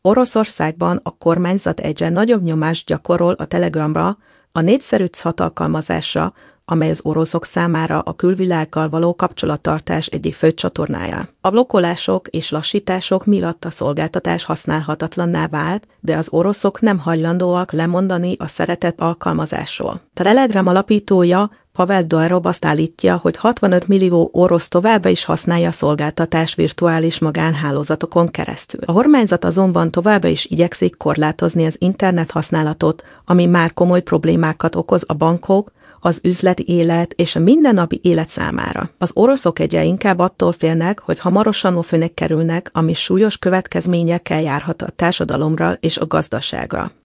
Oroszországban a kormányzat egyre nagyobb nyomást gyakorol a Telegramra, a népszerű CAT alkalmazásra, amely az oroszok számára a külvilággal való kapcsolattartás egyik fő csatornája. A blokkolások és lassítások miatt a szolgáltatás használhatatlanná vált, de az oroszok nem hajlandóak lemondani a szeretett alkalmazásról. A Telegram alapítója, Pavel Durov azt állítja, hogy 65 millió orosz továbbá is használja a szolgáltatást virtuális magánhálózatokon keresztül. A kormányzat azonban továbbá is igyekszik korlátozni az internet használatot, ami már komoly problémákat okoz a bankok, az üzleti élet és a mindennapi élet számára. Az oroszok egyre inkább attól félnek, hogy hamarosan lófőnek kerülnek, ami súlyos következményekkel járhat a társadalomra és a gazdaságra.